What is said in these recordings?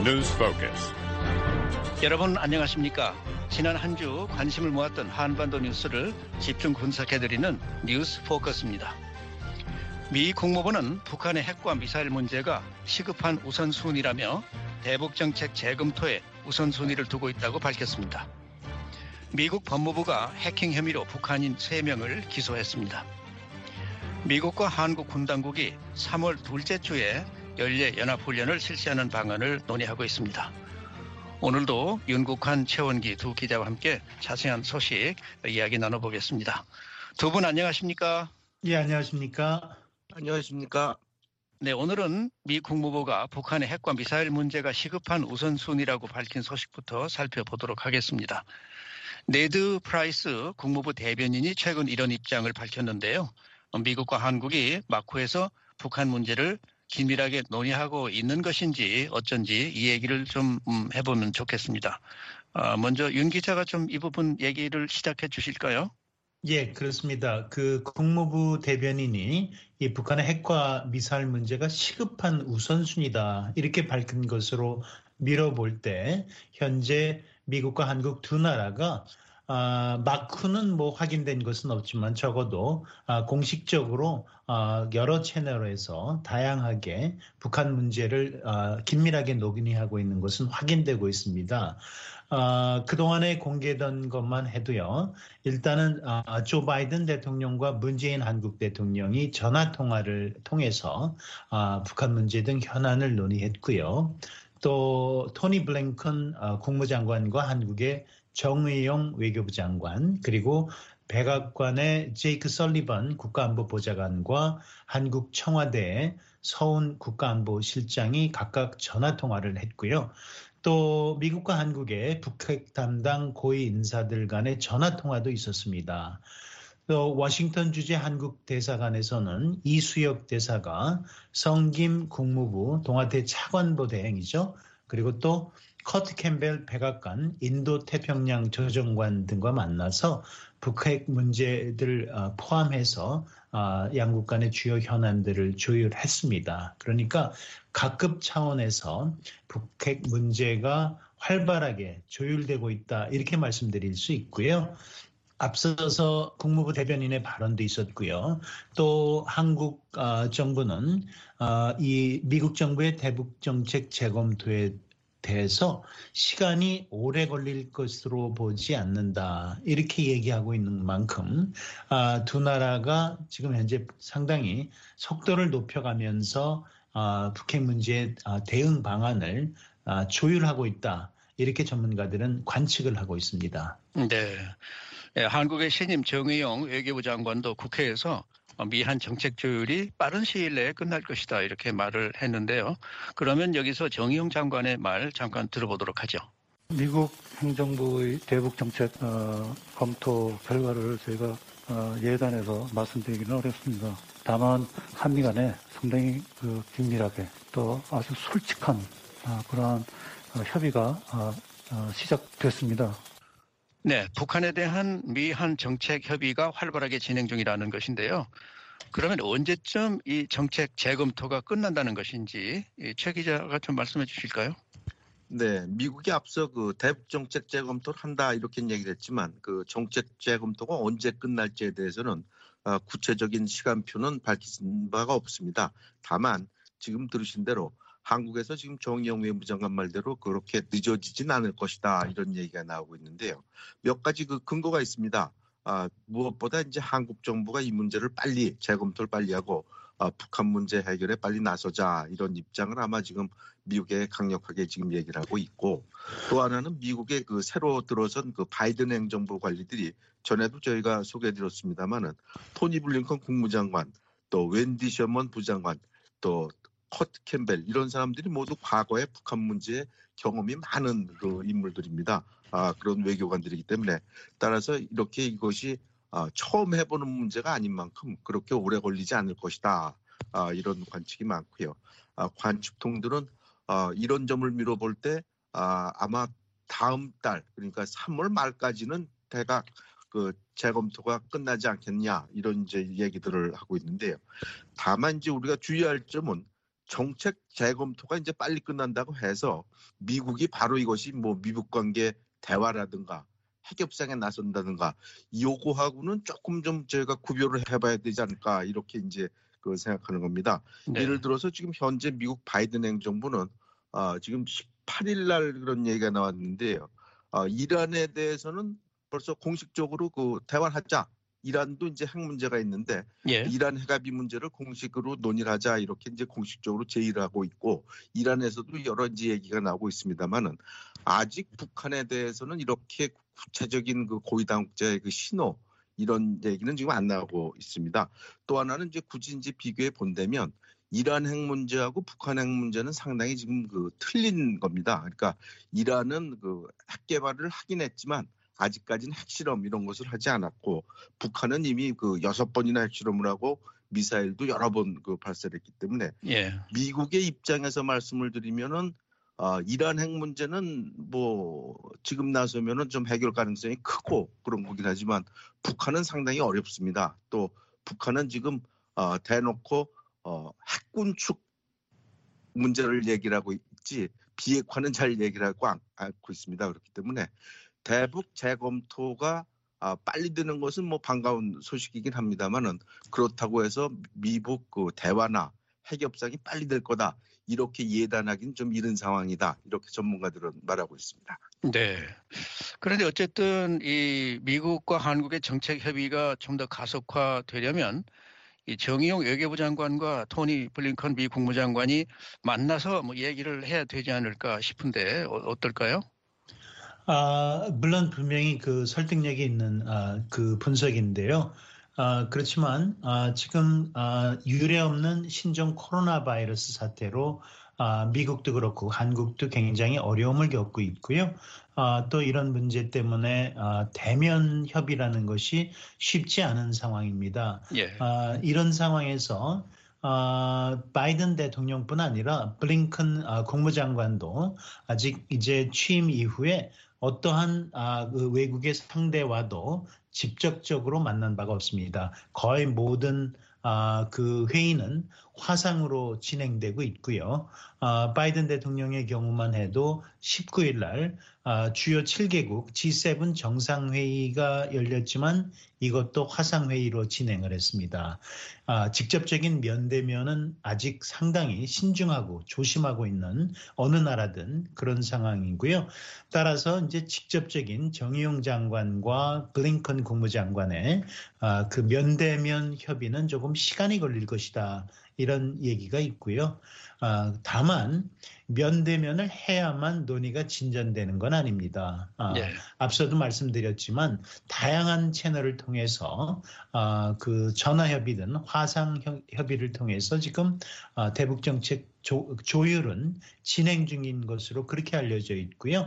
News Focus. 여러분 안녕하십니까? 지난 한 주 관심을 모았던 한반도 뉴스를 집중 분석해드리는 뉴스 포커스입니다. 미 국무부는 북한의 핵과 미사일 문제가 시급한 우선순위라며 대북정책 재검토에 우선순위를 두고 있다고 밝혔습니다. 미국 법무부가 해킹 혐의로 북한인 3명을 기소했습니다. 미국과 한국 군 당국이 3월 둘째 주에 연례 연합훈련을 실시하는 방안을 논의하고 있습니다. 오늘도 윤국한, 최원기 두 기자와 함께 자세한 소식 이야기 나눠보겠습니다. 두 분 안녕하십니까? 예, 안녕하십니까? 안녕하십니까? 네, 오늘은 미 국무부가 북한의 핵과 미사일 문제가 시급한 우선순위라고 밝힌 소식부터 살펴보도록 하겠습니다. 네드 프라이스 국무부 대변인이 최근 이런 입장을 밝혔는데요. 미국과 한국이 마쿠에서 북한 문제를 긴밀하게 논의하고 있는 것인지 어쩐지 이 얘기를 좀 해보면 좋겠습니다. 먼저 윤 기자가 좀 이 부분 얘기를 시작해 주실까요? 예, 그렇습니다. 그 국무부 대변인이 이 북한의 핵과 미사일 문제가 시급한 우선순위다 이렇게 밝힌 것으로 미뤄볼 때 현재 미국과 한국 두 나라가 마크는 확인된 것은 없지만 적어도 공식적으로 여러 채널에서 다양하게 북한 문제를 긴밀하게 논의하고 있는 것은 확인되고 있습니다. 그동안에 공개된 것만 해도요. 일단은 조 바이든 대통령과 문재인 한국 대통령이 전화통화를 통해서 북한 문제 등 현안을 논의했고요. 또 토니 블링컨 국무장관과 한국의 정의용 외교부 장관 그리고 백악관의 제이크 설리번 국가안보보좌관과 한국 청와대의 서훈 국가안보실장이 각각 전화통화를 했고요. 또 미국과 한국의 북핵 담당 고위 인사들 간의 전화통화도 있었습니다. 또 워싱턴 주재 한국 대사관에서는 이수혁 대사가 성김 국무부 동아태 차관보 대행이죠. 그리고 또 커트 캠벨 백악관 인도태평양 조정관 등과 만나서 북핵 문제들 포함해서 양국 간의 주요 현안들을 조율했습니다. 그러니까 각급 차원에서 북핵 문제가 활발하게 조율되고 있다 이렇게 말씀드릴 수 있고요. 앞서서 국무부 대변인의 발언도 있었고요. 또 한국 정부는 이 미국 정부의 대북정책 재검토에 대해서 시간이 오래 걸릴 것으로 보지 않는다. 이렇게 얘기하고 있는 만큼 두 나라가 지금 현재 상당히 속도를 높여가면서 북핵 문제의 대응 방안을 조율하고 있다. 이렇게 전문가들은 관측을 하고 있습니다. 네. 한국의 신임 정의용 외교부 장관도 국회에서 미한 정책 조율이 빠른 시일 내에 끝날 것이다 이렇게 말을 했는데요. 그러면 여기서 정의용 장관의 말 잠깐 들어보도록 하죠. 미국 행정부의 대북 정책 검토 결과를 저희가 예단해서 말씀드리기는 어렵습니다. 다만 한미 간에 상당히 긴밀하게 또 아주 솔직한 그러한 협의가 시작됐습니다. 네, 북한에 대한 미한 정책 협의가 활발하게 진행 중이라는 것인데요. 그러면 언제쯤 이 정책 재검토가 끝난다는 것인지 최 기자가 좀 말씀해 주실까요? 네, 미국이 앞서 대북 정책 재검토를 한다 이렇게 얘기를 했지만 그 정책 재검토가 언제 끝날지에 대해서는 구체적인 시간표는 밝힌 바가 없습니다. 다만 지금 들으신 대로 한국에서 지금 정의용 외무장관 말대로 그렇게 늦어지진 않을 것이다 이런 얘기가 나오고 있는데요. 몇 가지 근거가 있습니다. 무엇보다 이제 한국 정부가 이 문제를 빨리 재검토를 빨리 하고 북한 문제 해결에 빨리 나서자 이런 입장을 아마 지금 미국에 강력하게 지금 얘기를 하고 있고 또 하나는 미국의 새로 들어선 바이든 행정부 관리들이 전에도 저희가 소개해드렸습니다마는 토니 블링컨 국무장관 또 웬디 셔먼 부장관 또 커트 캠벨 이런 사람들이 모두 과거에 북한 문제에 경험이 많은 인물들입니다. 그런 외교관들이기 때문에 따라서 이렇게 이것이 처음 해보는 문제가 아닌 만큼 그렇게 오래 걸리지 않을 것이다. 이런 관측이 많고요. 관측통들은 이런 점을 미뤄볼 때 아마 다음 달 그러니까 3월 말까지는 대각 재검토가 끝나지 않겠냐 이런 이제 얘기들을 하고 있는데요. 다만 이제 우리가 주의할 점은 정책 재검토가 이제 빨리 끝난다고 해서 미국이 바로 이것이 뭐 미국 관계 대화라든가 핵협상에 나선다든가 요거하고는 조금 좀 저희가 구별을 해봐야 되지 않을까 이렇게 이제 그 생각하는 겁니다. 네. 예를 들어서 지금 현재 미국 바이든 행정부는 지금 18일 날 그런 얘기가 나왔는데요. 이란에 대해서는 벌써 공식적으로 그 대화를 하자. 이란도 이제 핵 문제가 있는데 예. 이란 핵합의 문제를 공식으로 논의를 하자 이렇게 이제 공식적으로 제의를 하고 있고 이란에서도 여러 이제 얘기가 나오고 있습니다만은 아직 북한에 대해서는 이렇게 구체적인 그 고위당국자의 그 신호 이런 얘기는 지금 안 나오고 있습니다. 또 하나는 이제 굳이 이제 비교해 본다면 이란 핵 문제하고 북한 핵 문제는 상당히 지금 그 틀린 겁니다. 그러니까 이란은 그 핵 개발을 하긴 했지만 아직까지는 핵실험 이런 것을 하지 않았고 북한은 이미 그 6번이나 핵실험을 하고 미사일도 여러 번 그 발사를 했기 때문에 예. 미국의 입장에서 말씀을 드리면은 이란 핵 문제는 뭐 지금 나서면은 좀 해결 가능성이 크고 그런 거긴 하지만 북한은 상당히 어렵습니다. 또 북한은 지금 대놓고 핵군축 문제를 얘기를 하고 있지 비핵화는 잘 얘기를 하고 않고 있습니다. 그렇기 때문에 대북 재검토가 빨리 되는 것은 뭐 반가운 소식이긴 합니다만은 그렇다고 해서 미국 그 대화나 핵협상이 빨리 될 거다 이렇게 예단하기는 좀 이른 상황이다 이렇게 전문가들은 말하고 있습니다. 네. 그런데 어쨌든 이 미국과 한국의 정책 협의가 좀 더 가속화되려면 이 정의용 외교부 장관과 토니 블링컨 미 국무장관이 만나서 뭐 얘기를 해야 되지 않을까 싶은데 어떨까요? 물론 분명히 그 설득력이 있는 그 분석인데요. 그렇지만 지금 유례없는 신종 코로나 바이러스 사태로 미국도 그렇고 한국도 굉장히 어려움을 겪고 있고요. 또 이런 문제 때문에 대면 협의라는 것이 쉽지 않은 상황입니다. 예. 이런 상황에서 바이든 대통령뿐 아니라 블링컨 국무장관도 아직 이제 취임 이후에 어떠한 그 외국의 상대와도 직접적으로 만난 바가 없습니다. 거의 모든 그 회의는 화상으로 진행되고 있고요. 바이든 대통령의 경우만 해도 19일 날 주요 7개국 G7 정상회의가 열렸지만 이것도 화상회의로 진행을 했습니다. 직접적인 면대면은 아직 상당히 신중하고 조심하고 있는 어느 나라든 그런 상황이고요. 따라서 이제 직접적인 정의용 장관과 블링컨 국무장관의 그 면대면 협의는 조금 시간이 걸릴 것이다. 이런 얘기가 있고요. 다만 면대면을 해야만 논의가 진전되는 건 아닙니다. 네. 앞서도 말씀드렸지면 다양한 채널을 통해서 그 전화 협의든 화상 협의를 통해서 지금 대북 정책 조율은 진행 중인 것으로 그렇게 알려져 있고요.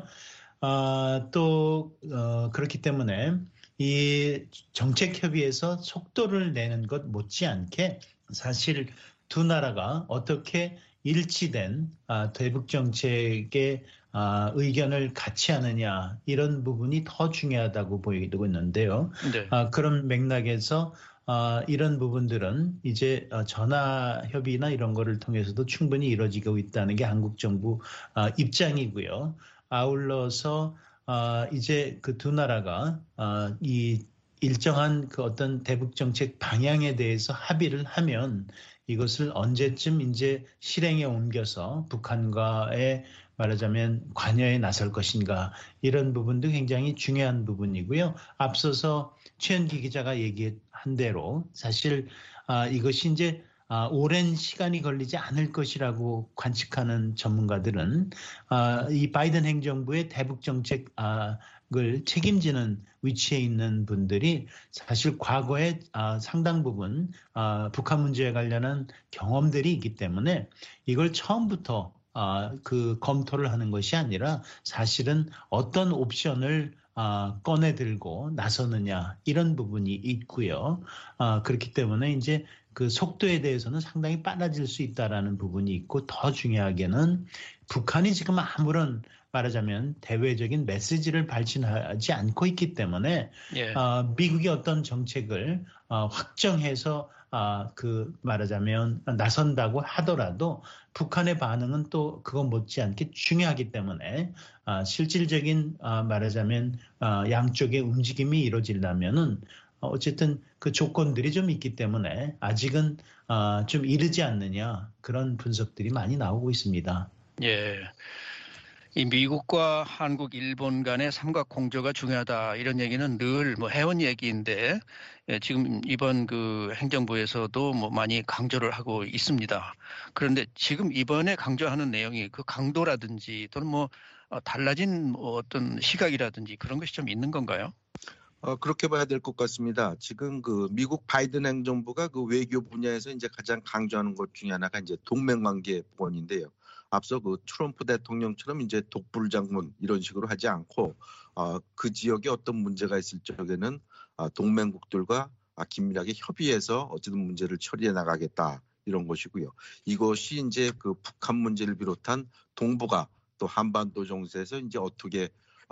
또 그렇기 때문에 이 정책 협의에서 속도를 내는 것 못지않게 사실 두 나라가 어떻게 일치된 대북 정책의 의견을 같이 하느냐 이런 부분이 더 중요하다고 보이고 있는데요. 네. 그런 맥락에서 이런 부분들은 이제 전화 협의나 이런 거를 통해서도 충분히 이루어지고 있다는 게 한국 정부 입장이고요. 아울러서 이제 그 두 나라가 이 일정한 그 어떤 대북 정책 방향에 대해서 합의를 하면 이것을 언제쯤 이제 실행에 옮겨서 북한과의 말하자면 관여에 나설 것인가 이런 부분도 굉장히 중요한 부분이고요. 앞서서 최현기 기자가 얘기한 대로 사실 이것이 이제 오랜 시간이 걸리지 않을 것이라고 관측하는 전문가들은 이 바이든 행정부의 대북 정책을 책임지는 위치에 있는 분들이 사실 과거에 상당 부분 북한 문제에 관련한 경험들이 있기 때문에 이걸 처음부터 그 검토를 하는 것이 아니라 사실은 어떤 옵션을 꺼내 들고 나서느냐 이런 부분이 있고요. 그렇기 때문에 이제 그 속도에 대해서는 상당히 빨라질 수 있다라는 부분이 있고 더 중요하게는 북한이 지금 아무런 말하자면 대외적인 메시지를 발신하지 않고 있기 때문에 예. 미국이 어떤 정책을 확정해서 말하자면 나선다고 하더라도 북한의 반응은 또 그거 못지않게 중요하기 때문에 실질적인 말하자면 양쪽의 움직임이 이루어지려면은 어쨌든 그 조건들이 좀 있기 때문에 아직은 좀 이르지 않느냐 그런 분석들이 많이 나오고 있습니다. 예. 이 미국과 한국, 일본 간의 삼각 공조가 중요하다 이런 얘기는 늘 뭐 해온 얘기인데 지금 이번 그 행정부에서도 뭐 많이 강조를 하고 있습니다. 그런데 지금 이번에 강조하는 내용이 그 강도라든지 또는 뭐 달라진 뭐 어떤 시각이라든지 그런 것이 좀 있는 건가요? 그렇게 봐야 될 것 같습니다. 지금 그 미국 바이든 행정부가 그 외교 분야에서 이제 가장 강조하는 것 중에 하나가 이제 동맹관계 본인데요. 앞서 그 트럼프 대통령처럼 이제 독불장군 이런 식으로 하지 않고 그 지역에 어떤 문제가 있을 적에는 동맹국들과 긴밀하게 협의해서 어쨌든 문제를 처리해 나가겠다 이런 것이고요. 이것이 이제 그 북한 문제를 비롯한 동북아 또 한반도 정세에서 이제 어떻게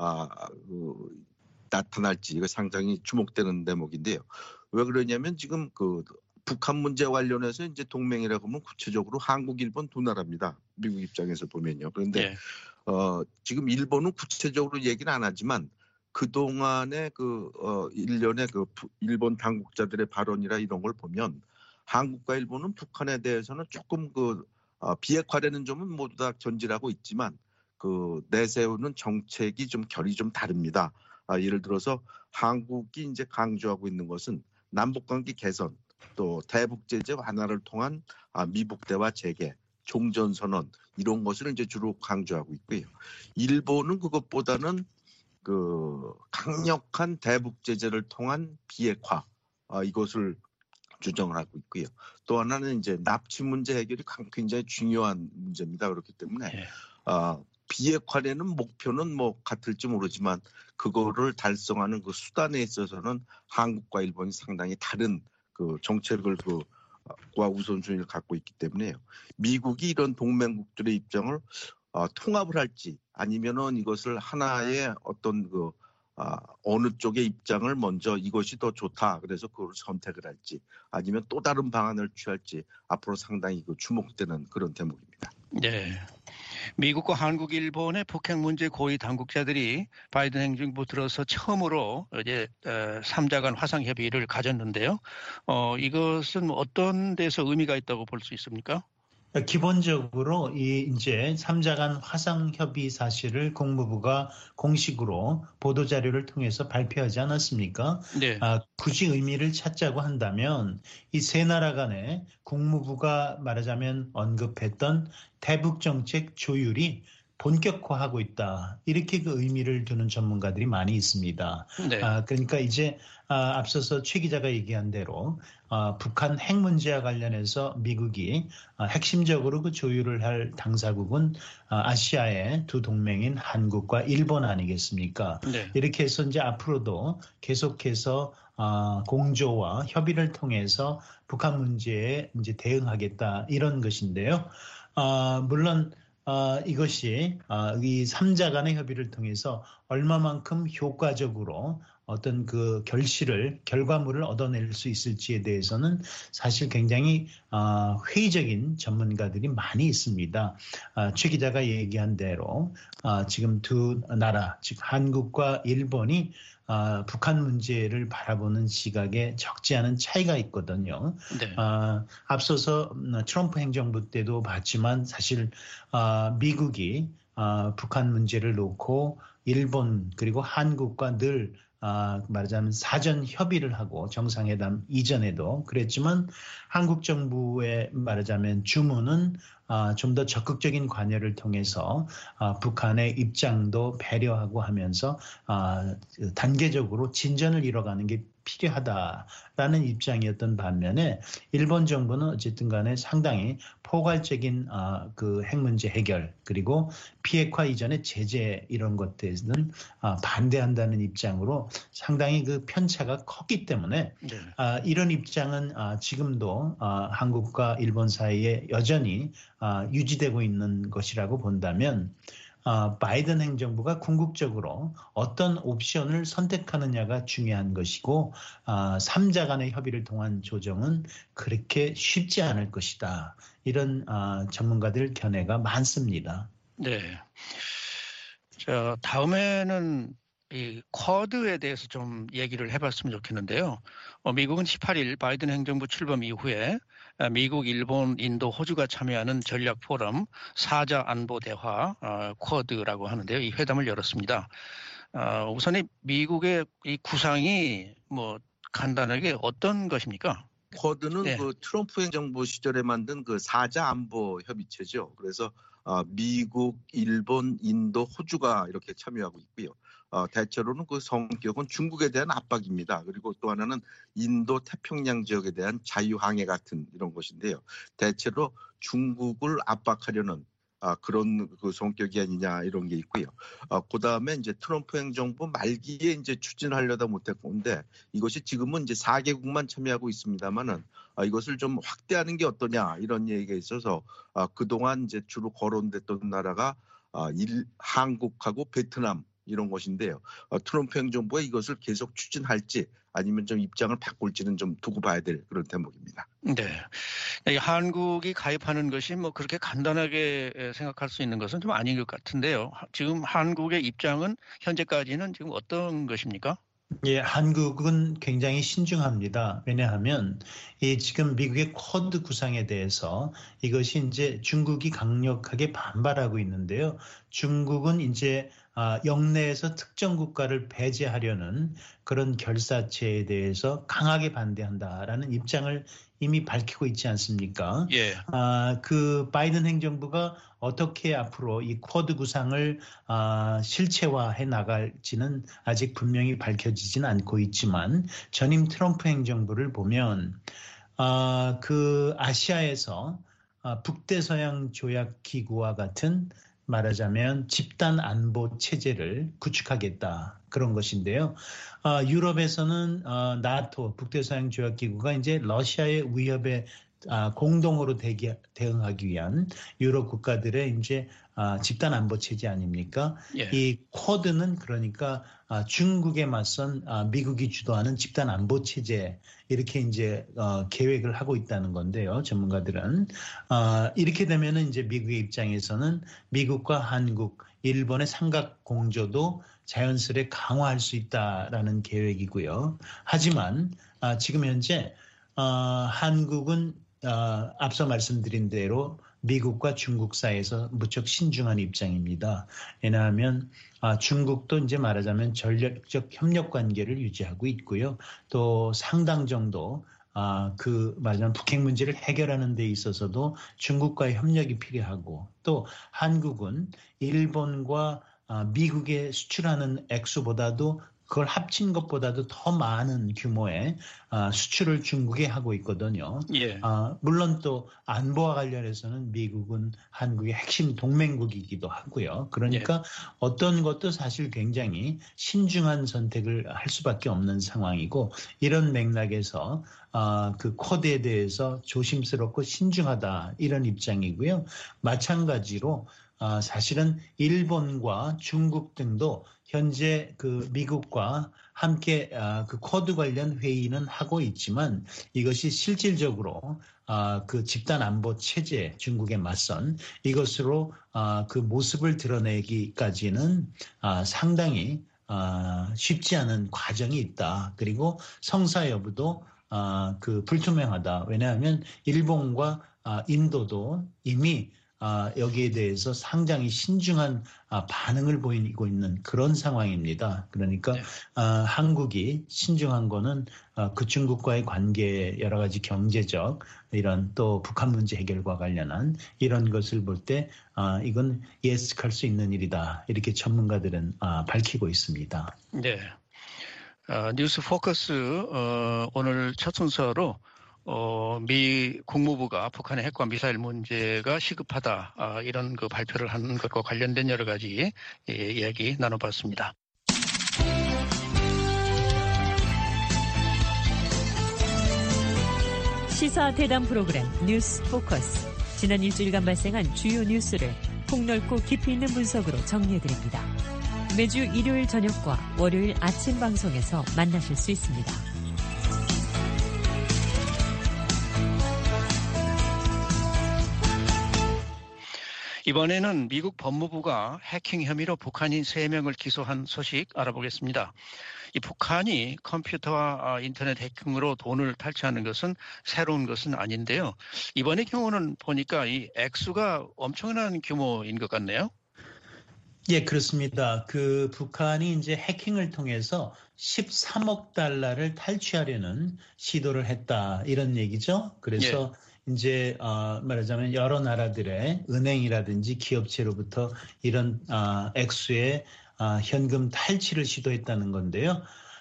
나타날지 이거 상당히 주목되는 대목인데요. 왜 그러냐면 지금 그 북한 문제 관련해서 이제 동맹이라고 하면 구체적으로 한국, 일본 두 나라입니다. 미국 입장에서 보면요. 그런데 네. 지금 일본은 구체적으로 얘기는 안 하지만 그 동안의 일련의 그 일본 당국자들의 발언이라 이런 걸 보면 한국과 일본은 북한에 대해서는 조금 비핵화되는 점은 모두 다 견지하고 있지만 그 내세우는 정책이 좀 결이 좀 다릅니다. 예를 들어서 한국이 이제 강조하고 있는 것은 남북관계 개선, 또 대북 제재 완화를 통한 미북 대화 재개, 종전선언 이런 것을 이제 주로 강조하고 있고요. 일본은 그것보다는 그 강력한 대북 제재를 통한 비핵화 이것을 주장을 하고 있고요. 또 하나는 이제 납치 문제 해결이 굉장히 중요한 문제입니다. 그렇기 때문에 예. 비핵화되는 목표는 뭐 같을지 모르지만 그거를 달성하는 그 수단에 있어서는 한국과 일본이 상당히 다른 그 정책을 과 우선순위를 갖고 있기 때문에요. 미국이 이런 동맹국들의 입장을 통합을 할지 아니면은 이것을 하나의 어떤 어느 쪽의 입장을 먼저 이것이 더 좋다 그래서 그걸 선택을 할지 아니면 또 다른 방안을 취할지 앞으로 상당히 주목되는 그런 대목입니다. 네. 미국과 한국, 일본의 북핵 문제 고위 당국자들이 바이든 행정부 들어서 처음으로 이제 3자 간 화상 협의를 가졌는데요. 이것은 어떤 데서 의미가 있다고 볼 수 있습니까? 기본적으로 이제 3자 간 화상 협의 사실을 국무부가 공식으로 보도자료를 통해서 발표하지 않았습니까? 네. 굳이 의미를 찾자고 한다면 이 세 나라 간에 국무부가 말하자면 언급했던 대북 정책 조율이 본격화하고 있다. 이렇게 그 의미를 두는 전문가들이 많이 있습니다. 네. 그러니까 이제 앞서서 최 기자가 얘기한 대로 북한 핵 문제와 관련해서 미국이 핵심적으로 그 조율을 할 당사국은 아시아의 두 동맹인 한국과 일본 아니겠습니까? 네. 이렇게 해서 이제 앞으로도 계속해서 공조와 협의를 통해서 북한 문제에 이제 대응하겠다 이런 것인데요. 물론 이것이 이 3자 간의 협의를 통해서 얼마만큼 효과적으로 어떤 그 결과물을 얻어낼 수 있을지에 대해서는 사실 굉장히 회의적인 전문가들이 많이 있습니다. 최 기자가 얘기한 대로 지금 두 나라, 즉 한국과 일본이 북한 문제를 바라보는 시각에 적지 않은 차이가 있거든요. 네. 앞서서 트럼프 행정부 때도 봤지만 사실 미국이 북한 문제를 놓고 일본 그리고 한국과 늘 말하자면 사전 협의를 하고 정상회담 이전에도 그랬지만 한국 정부의 말하자면 주문은 좀 더 적극적인 관여를 통해서 북한의 입장도 배려하고 하면서 단계적으로 진전을 이뤄가는 게 필요하다라는 입장이었던 반면에 일본 정부는 어쨌든 간에 상당히 포괄적인 그 핵 문제 해결 그리고 비핵화 이전의 제재 이런 것들은 반대한다는 입장으로 상당히 그 편차가 컸기 때문에 네. 이런 입장은 지금도 한국과 일본 사이에 여전히 유지되고 있는 것이라고 본다면 바이든 행정부가 궁극적으로 어떤 옵션을 선택하느냐가 중요한 것이고 3자 간의 협의를 통한 조정은 그렇게 쉽지 않을 것이다. 이런 전문가들 견해가 많습니다. 네. 자, 다음에는 이 쿼드에 대해서 좀 얘기를 해봤으면 좋겠는데요. 미국은 18일 바이든 행정부 출범 이후에 미국, 일본, 인도, 호주가 참여하는 전략 포럼 4자 안보 대화 쿼드라고 하는데요. 이 회담을 열었습니다. 우선 미국의 이 구상이 뭐 간단하게 어떤 것입니까? 쿼드는 네. 그 트럼프 행정부 시절에 만든 그 4자 안보 협의체죠. 그래서 미국, 일본, 인도, 호주가 이렇게 참여하고 있고요. 대체로는 그 성격은 중국에 대한 압박입니다. 그리고 또 하나는 인도 태평양 지역에 대한 자유항해 같은 이런 것인데요. 대체로 중국을 압박하려는 그런 그 성격이 아니냐 이런 게 있고요. 그다음에 이제 트럼프 행정부 말기에 이제 추진하려다 못했는데 이것이 지금은 이제 4개국만 참여하고 있습니다만은 이것을 좀 확대하는 게 어떠냐 이런 얘기가 있어서 그동안 이제 주로 거론됐던 나라가 한국하고 베트남 이런 것인데요. 트럼프 행정부가 이것을 계속 추진할지 아니면 좀 입장을 바꿀지는 좀 두고 봐야 될 그런 대목입니다. 네. 한국이 가입하는 것이 뭐 그렇게 간단하게 생각할 수 있는 것은 좀 아닌 것 같은데요. 지금 한국의 입장은 현재까지는 지금 어떤 것입니까? 예, 한국은 굉장히 신중합니다. 왜냐하면 지금 미국의 쿼드 구상에 대해서 이것이 이제 중국이 강력하게 반발하고 있는데요. 중국은 이제 영내에서 특정 국가를 배제하려는 그런 결사체에 대해서 강하게 반대한다라는 입장을 이미 밝히고 있지 않습니까? 예. 그 바이든 행정부가 어떻게 앞으로 이 쿼드 구상을 실체화해 나갈지는 아직 분명히 밝혀지지는 않고 있지만 전임 트럼프 행정부를 보면 그 아시아에서 북대서양 조약 기구와 같은 말하자면 집단 안보 체제를 구축하겠다 그런 것인데요. 유럽에서는 나토 북대서양 조약 기구가 이제 러시아의 위협에 공동으로 대응하기 위한 유럽 국가들의 이제 집단 안보 체제 아닙니까? 예. 이 쿼드는 그러니까 중국에 맞선 미국이 주도하는 집단 안보 체제 이렇게 이제 계획을 하고 있다는 건데요. 전문가들은 이렇게 되면은 이제 미국의 입장에서는 미국과 한국, 일본의 삼각 공조도 자연스레 강화할 수 있다라는 계획이고요. 하지만 지금 현재 한국은 앞서 말씀드린 대로 미국과 중국 사이에서 무척 신중한 입장입니다. 왜냐하면 중국도 이제 말하자면 전략적 협력 관계를 유지하고 있고요. 또 상당 정도 말하자면 북핵 문제를 해결하는 데 있어서도 중국과의 협력이 필요하고 또 한국은 일본과 미국에 수출하는 액수보다도 그걸 합친 것보다도 더 많은 규모의 수출을 중국에 하고 있거든요. 예. 물론 또 안보와 관련해서는 미국은 한국의 핵심 동맹국이기도 하고요. 그러니까 어떤 것도 사실 굉장히 신중한 선택을 할 수밖에 없는 상황이고 이런 맥락에서 그 쿼드에 대해서 조심스럽고 신중하다 이런 입장이고요. 마찬가지로 사실은 일본과 중국 등도 현재 그 미국과 함께 그 쿼드 관련 회의는 하고 있지만 이것이 실질적으로 그 집단 안보 체제 중국에 맞선 이것으로 그 모습을 드러내기까지는 상당히 쉽지 않은 과정이 있다. 그리고 성사 여부도 그 불투명하다. 왜냐하면 일본과 인도도 이미 여기에 대해서 상당히 신중한 반응을 보이고 있는 그런 상황입니다. 그러니까 한국이 신중한 거는 그 중국과의 관계 여러 가지 경제적 이런 또 북한 문제 해결과 관련한 이런 것을 볼 때 이건 예측할 수 있는 일이다. 이렇게 전문가들은 밝히고 있습니다. 네. 뉴스 포커스 오늘 첫 순서로 미 국무부가 북한의 핵과 미사일 문제가 시급하다 이런 그 발표를 한 것과 관련된 여러 가지 이야기 나눠봤습니다. 시사 대담 프로그램 뉴스 포커스. 지난 일주일간 발생한 주요 뉴스를 폭넓고 깊이 있는 분석으로 정리해드립니다. 매주 일요일 저녁과 월요일 아침 방송에서 만나실 수 있습니다. 이번에는 미국 법무부가 해킹 혐의로 북한인 3명을 기소한 소식 알아보겠습니다. 이 북한이 컴퓨터와 인터넷 해킹으로 돈을 탈취하는 것은 새로운 것은 아닌데요. 이번의 경우는 보니까 이 액수가 엄청난 규모인 것 같네요. 예, 그렇습니다. 그 북한이 이제 해킹을 통해서 13억 달러를 탈취하려는 시도를 했다 이런 얘기죠. 그래서 이제 말하자면 여러 나라들의 은행이라든지 기업체로부터 이런 액수의 현금 탈취를 시도했다는 건데요.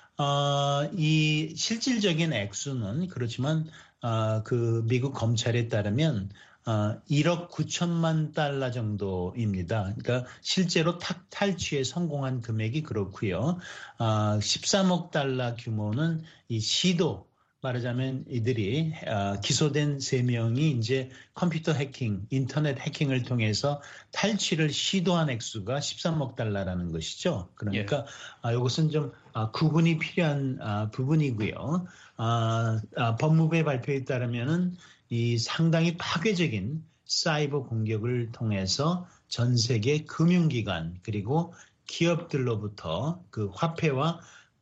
이 실질적인 액수는 그렇지만 그 미국 검찰에 따르면 1억 9천만 달러 정도입니다. 그러니까 실제로 탈취에 성공한 금액이 그렇고요. 13억 달러 규모는 이 시도 말하자면 이들이 기소된 3명이 이제 컴퓨터 해킹, 인터넷 해킹을 통해서 탈취를 시도한 액수가 13억 달러라는 것이죠. 그러니까 이것은 좀 구분이 필요한 부분이고요. 법무부의 발표에 따르면은 이 상당히 파괴적인 사이버 공격을 통해서 전 세계 금융기관 그리고 기업들로부터 그 화폐와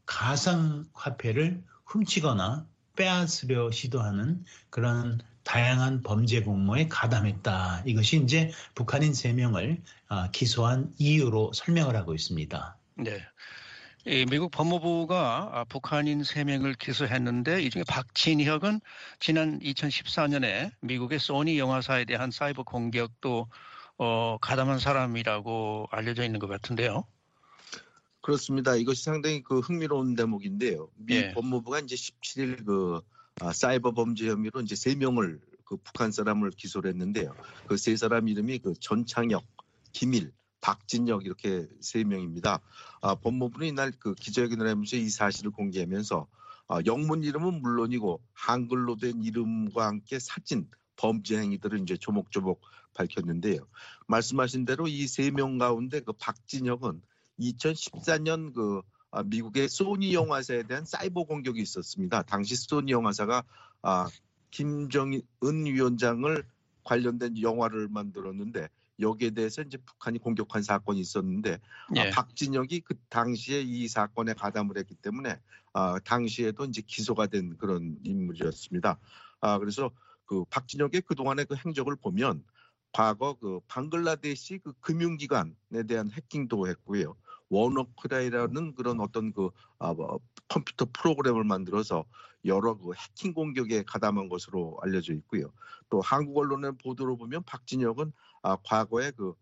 가상화폐를 훔치거나 빼앗으려 시도하는 그런 다양한 범죄 공모에 가담했다. 이것이 이제 북한인 3명을 기소한 이유로 설명을 하고 있습니다. 네. 미국 법무부가 북한인 3명을 기소했는데 이 중에 박진혁은 지난 2014년에 미국의 소니 영화사에 대한 사이버 공격도 가담한 사람이라고 알려져 있는 것 같은데요. 그렇습니다. 이것이 상당히 그 흥미로운 대목인데요. 미 법무부가 이제 17일 그 사이버 범죄 혐의로 이제 3명을 그 북한 사람을 기소를 했는데요. 그 3사람 이름이 그 전창혁, 김일, 박진혁 이렇게 3명입니다. 법무부는 이날 그 기자회견을 하면서 이 사실을 공개하면서 영문 이름은 물론이고 한글로 된 이름과 함께 사진, 범죄 행위들을 이제 조목조목 밝혔는데요. 말씀하신 대로 이 3명 가운데 그 박진혁은 2014년 그 미국의 소니 영화사에 대한 사이버 공격이 있었습니다. 당시 소니 영화사가 김정은 위원장을 관련된 영화를 만들었는데 여기에 대해서 이제 북한이 공격한 사건이 있었는데 박진혁이 그 당시에 이 사건에 가담을 했기 때문에 당시에도 이제 기소가 된 그런 인물이었습니다. 그래서 그 박진혁의 그동안의 그 행적을 보면 과거 그 방글라데시 그 금융기관에 대한 해킹도 했고요. 워너크라이라는 그런 어떤 그 컴퓨터 프로그램을 만들어서 여러 그 해킹 공격에 가담한 것으로 알려져 있고요. 또 한국 언론의 보도로 보면 박진혁은 과거에 그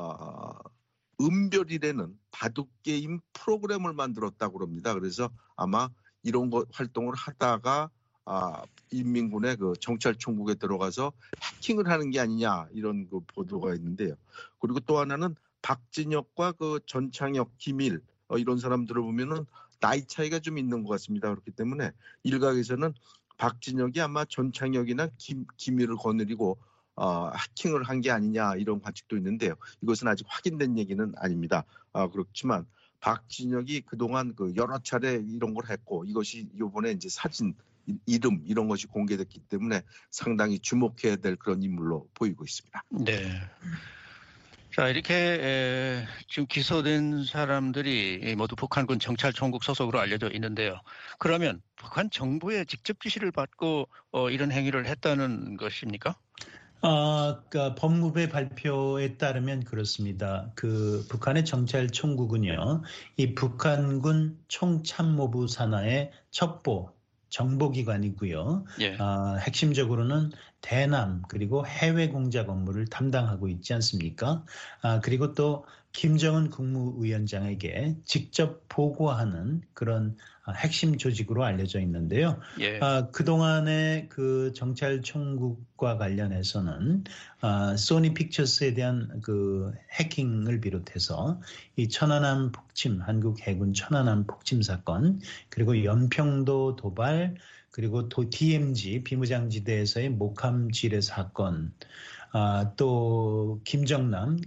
은별이라는 바둑 게임 프로그램을 만들었다고 합니다. 그래서 아마 이런 거 활동을 하다가 인민군의 그 정찰총국에 들어가서 해킹을 하는 게 아니냐 이런 그 보도가 있는데요. 그리고 또 하나는 박진혁과 그 전창혁, 김일 이런 사람들을 보면은 나이 차이가 좀 있는 것 같습니다. 그렇기 때문에 일각에서는 박진혁이 아마 전창혁이나 김일을 거느리고 해킹을 한 게 아니냐 이런 관측도 있는데요. 이것은 아직 확인된 얘기는 아닙니다. 그렇지만 박진혁이 그동안 그 여러 차례 이런 걸 했고 이것이 이번에 이제 사진, 이름 이런 것이 공개됐기 때문에 상당히 주목해야 될 그런 인물로 보이고 있습니다. 네. 자, 이렇게 지금 기소된 사람들이 모두 북한군 정찰총국 소속으로 알려져 있는데요. 그러면 북한 정부의 직접 지시를 받고 이런 행위를 했다는 것입니까? 그러니까 법무부의 발표에 따르면 그렇습니다. 그 북한의 정찰총국은요, 이 북한군 총참모부 산하의 첩보 정보기관이고요. 핵심적으로는 대남 그리고 해외 공작 업무를 담당하고 있지 않습니까? 그리고 또 김정은 국무위원장에게 직접 보고하는 그런 핵심 조직으로 알려져 있는데요. 그동안의 그 정찰총국과 관련해서는 소니 픽처스에 대한 그 해킹을 비롯해서 이 천안함 폭침, 한국 해군 천안함 폭침 사건, 그리고 연평도 도발, 그리고 DMZ 비무장지대에서의 목함 지뢰 사건, 또 김정은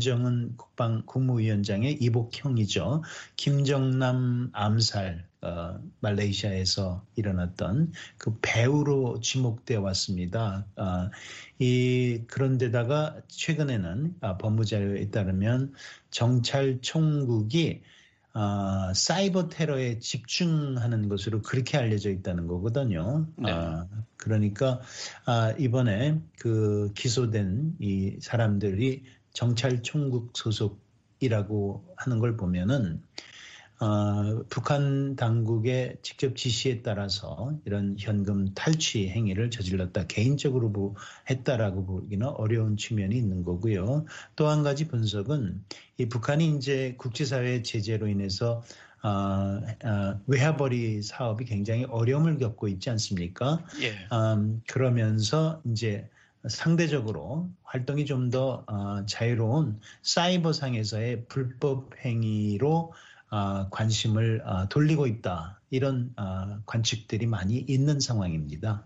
국무위원장의 이복형이죠. 김정남 암살 말레이시아에서 일어났던 그 배우로 지목돼 왔습니다. 그런데다가 최근에는 법무자료에 따르면 정찰총국이 사이버 테러에 집중하는 것으로 그렇게 알려져 있다는 거거든요. 네. 그러니까 이번에 그 기소된 이 사람들이 정찰총국 소속이라고 하는 걸 보면은 북한 당국의 직접 지시에 따라서 이런 현금 탈취 행위를 저질렀다. 개인적으로 했다라고 보기는 어려운 측면이 있는 거고요. 또 한 가지 분석은 이 북한이 이제 국제사회 제재로 인해서 외화벌이 사업이 굉장히 어려움을 겪고 있지 않습니까? 예. 그러면서 이제 상대적으로 활동이 좀 더 자유로운 사이버상에서의 불법 행위로 관심을 돌리고 있다. 이런 관측들이 많이 있는 상황입니다.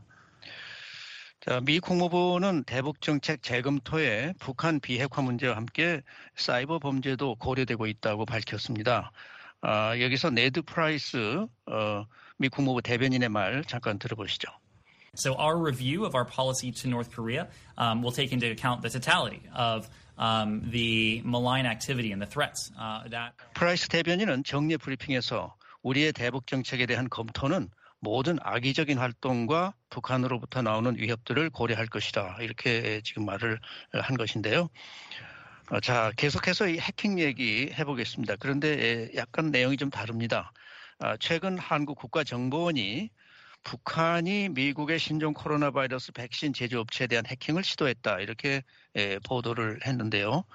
자, 미 국무부는 대북정책 재검토에 북한 비핵화 문제와 함께 사이버 범죄도 고려되고 있다고 밝혔습니다. 여기서 네드 프라이스 미 국무부 대변인의 말 잠깐 들어보시죠. So our review of our policy to North Korea will take into account the totality of the malign activity and the threats that. 프라이스 대변인은 정례 브리핑에서 우리의 대북 정책에 대한 검토는 모든 악의적인 활동과 북한으로부터 나오는 위협들을 고려할 것이다. 이렇게 지금 말을 한 것인데요. 자, 계속해서 이 해킹 얘기 해보겠습니다. 그런데 약간 내용이 좀 다릅니다. 최근 한국 국가정보원이 북한이 미국의 신종 코로나 바이러스 백신 제조업체에 대한 해킹을 시도했다. 이렇게 보도를 했는데요.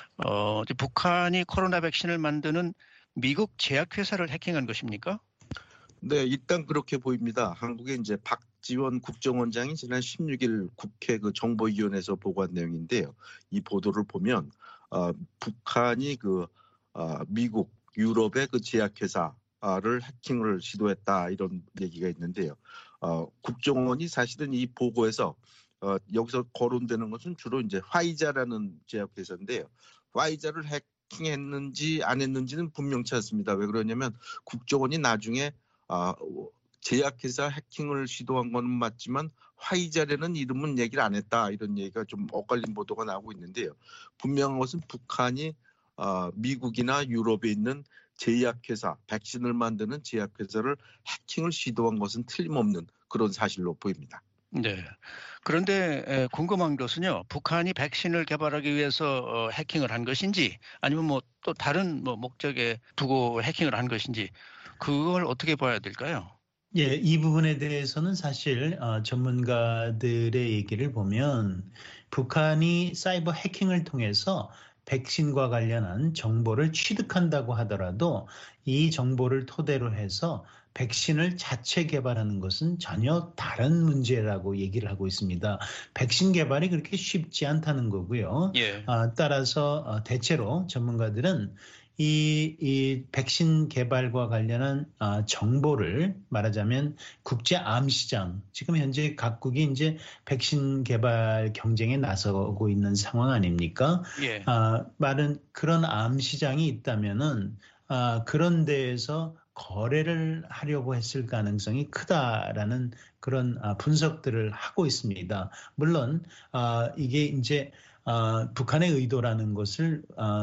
북한이 코로나 백신을 만드는 미국 제약회사를 해킹한 것입니까? 네, 일단 그렇게 보입니다. 한국의 이제 박지원 국정원장이 지난 16일 국회 그 정보위원회에서 보고한 내용인데요. 이 보도를 보면 북한이 미국, 유럽의 그 제약회사를 해킹을 시도했다 이런 얘기가 있는데요. 국정원이 사실은 이 보고에서 여기서 거론되는 것은 주로 이제 화이자라는 제약회사인데요. 화이자를 해킹했는지 안 했는지는 분명치 않습니다. 왜 그러냐면 국정원이 나중에 제약회사 해킹을 시도한 건 맞지만 화이자라는 이름은 얘기를 안 했다 이런 얘기가 좀 엇갈린 보도가 나오고 있는데요. 분명한 것은 북한이 미국이나 유럽에 있는 제약회사, 백신을 만드는 제약회사를 해킹을 시도한 것은 틀림없는 그런 사실로 보입니다. 네. 그런데 궁금한 것은요. 북한이 백신을 개발하기 위해서 해킹을 한 것인지 아니면 뭐 또 다른 목적에 두고 해킹을 한 것인지 그걸 어떻게 봐야 될까요? 예, 이 부분에 대해서는 사실 전문가들의 얘기를 보면 북한이 사이버 해킹을 통해서 백신과 관련한 정보를 취득한다고 하더라도 이 정보를 토대로 해서 백신을 자체 개발하는 것은 전혀 다른 문제라고 얘기를 하고 있습니다. 백신 개발이 그렇게 쉽지 않다는 거고요. 예. 따라서 대체로 전문가들은 이 백신 개발과 관련한 정보를 말하자면 국제 암 시장, 지금 현재 각국이 이제 백신 개발 경쟁에 나서고 있는 상황 아닙니까? 예. 말은 그런 암 시장이 있다면은 그런 데에서 거래를 하려고 했을 가능성이 크다라는 그런 분석들을 하고 있습니다. 물론 이게 이제 북한의 의도라는 것을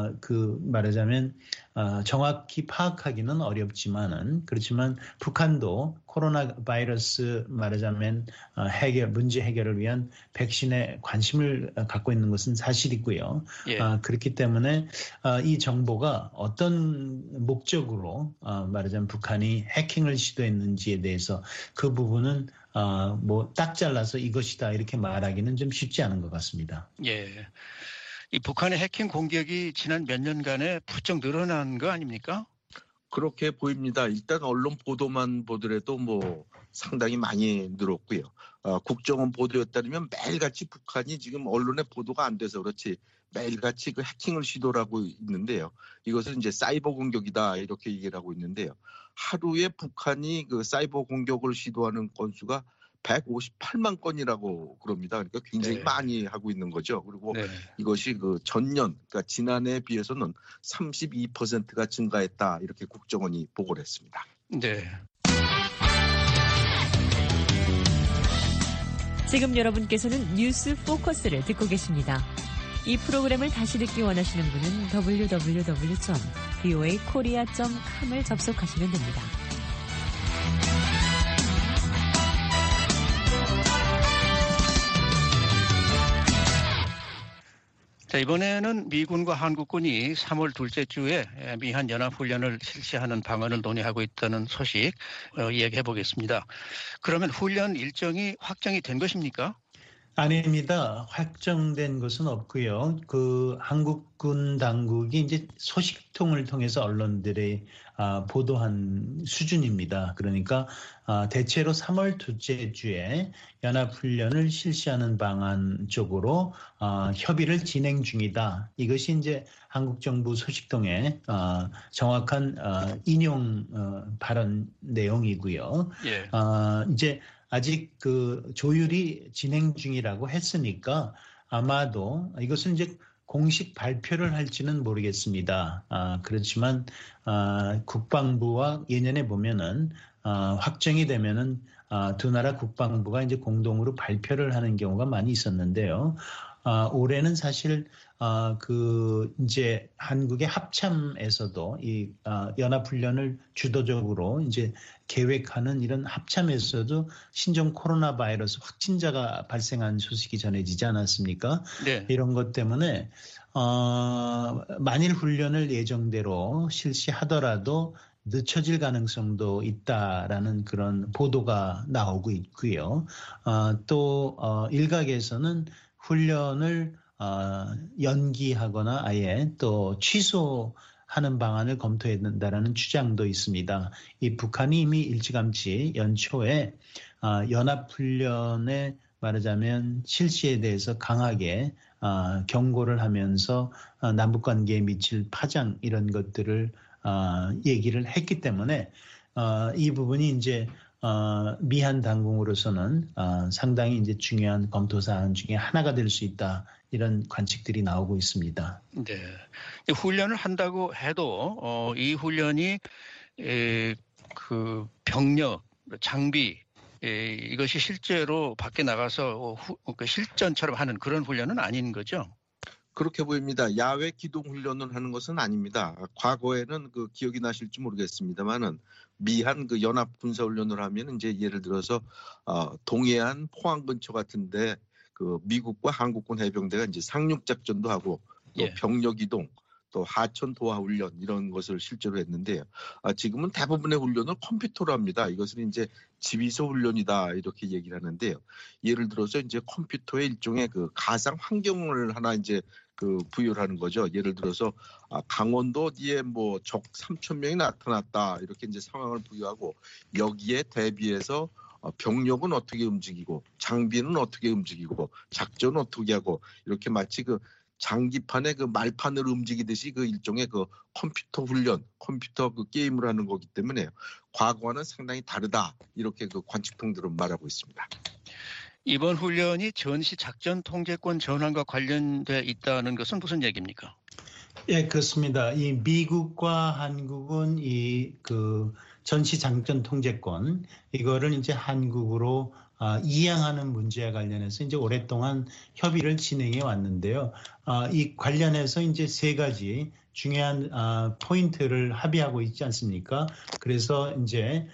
말하자면 정확히 파악하기는 어렵지만은 그렇지만 북한도 코로나 바이러스 말하자면 문제 해결을 위한 백신에 관심을 갖고 있는 것은 사실이고요. 예. 그렇기 때문에 이 정보가 어떤 목적으로 말하자면 북한이 해킹을 시도했는지에 대해서 그 부분은 딱 잘라서 이것이다 이렇게 말하기는 좀 쉽지 않은 것 같습니다. 예. 이 북한의 해킹 공격이 지난 몇 년간에 부쩍 늘어난 거 아닙니까? 그렇게 보입니다. 일단 언론 보도만 보더라도 상당히 많이 늘었고요. 국정원 보도에 따르면 매일같이 북한이 지금 언론에 보도가 안 돼서 그렇지 매일같이 그 해킹을 시도를 하고 있는데요. 이것은 이제 사이버 공격이다 이렇게 얘기를 하고 있는데요. 하루에 북한이 그 사이버 공격을 시도하는 건수가 158만 건이라고 그럽니다. 그러니까 굉장히 네. 많이 하고 있는 거죠. 그리고 네. 이것이 그 전년, 그러니까 지난해에 비해서는 32%가 증가했다 이렇게 국정원이 보고를 했습니다. 네. 지금 여러분께서는 뉴스 포커스를 듣고 계십니다. 이 프로그램을 다시 듣기 원하시는 분은 www.voakorea.com을 접속하시면 됩니다. 자, 이번에는 미군과 한국군이 3월 둘째 주에 미한 연합훈련을 실시하는 방안을 논의하고 있다는 소식 이야기해 보겠습니다. 그러면 훈련 일정이 확정이 된 것입니까? 아닙니다. 확정된 것은 없고요. 그 한국군 당국이 이제 소식통을 통해서 언론들의 보도한 수준입니다. 그러니까 대체로 3월 둘째 주에 연합훈련을 실시하는 방안 쪽으로 협의를 진행 중이다. 이것이 이제 한국 정부 소식통의 정확한 인용 발언 내용이고요. 예. 이제 아직 그 조율이 진행 중이라고 했으니까 아마도 이것은 이제 공식 발표를 할지는 모르겠습니다. 그렇지만 국방부와 예년에 보면은 확정이 되면은 두 나라 국방부가 이제 공동으로 발표를 하는 경우가 많이 있었는데요. 올해는 사실 그 이제 한국의 합참에서도 이 연합훈련을 주도적으로 이제 계획하는 이런 합참에서도 신종 코로나 바이러스 확진자가 발생한 소식이 전해지지 않았습니까? 네. 이런 것 때문에 만일 훈련을 예정대로 실시하더라도 늦춰질 가능성도 있다라는 그런 보도가 나오고 있고요. 또 일각에서는 훈련을 연기하거나 아예 또 취소하는 방안을 검토해야 된다는 주장도 있습니다. 이 북한이 이미 일찌감치 연초에 연합훈련에 말하자면 실시에 대해서 강하게 경고를 하면서 남북관계에 미칠 파장 이런 것들을 얘기를 했기 때문에 이 부분이 이제 미한 당국으로서는 상당히 이제 중요한 검토 사안 중에 하나가 될 수 있다 이런 관측들이 나오고 있습니다. 네. 훈련을 한다고 해도 이 훈련이 그 병력, 장비 이것이 실제로 밖에 나가서 그 실전처럼 하는 그런 훈련은 아닌 거죠? 그렇게 보입니다. 야외 기동 훈련을 하는 것은 아닙니다. 과거에는 그 기억이 나실지 모르겠습니다만은 미한 그 연합 군사 훈련을 하면 이제 예를 들어서 동해안 포항 근처 같은데 그 미국과 한국군 해병대가 이제 상륙 작전도 하고 또 예. 병력 이동 또 하천 도하 훈련 이런 것을 실제로 했는데요. 지금은 대부분의 훈련을 컴퓨터로 합니다. 이것은 이제 지휘소 훈련이다 이렇게 얘기를 하는데요. 예를 들어서 이제 컴퓨터의 일종의 그 가상 환경을 하나 이제 그 부여를 하는 거죠. 예를 들어서 강원도 어디에 뭐 적 3,000명이 나타났다 이렇게 이제 상황을 부여하고 여기에 대비해서 병력은 어떻게 움직이고 장비는 어떻게 움직이고 작전은 어떻게 하고 이렇게 마치 그 장기판의 그 말판을 움직이듯이 그 일종의 그 컴퓨터 훈련, 컴퓨터 그 게임을 하는 거기 때문에 과거와는 상당히 다르다 이렇게 그 관측통들은 말하고 있습니다. 이번 훈련이 전시 작전 통제권 전환과 관련돼 있다는 것은 무슨 얘기입니까? 예, 그렇습니다. 이 미국과 한국은 이 그 전시 작전 통제권 이거를 이제 한국으로 이양하는 문제와 관련해서 이제 오랫동안 협의를 진행해 왔는데요. 이 관련해서 이제 세 가지 중요한 포인트를 합의하고 있지 않습니까? 그래서 이제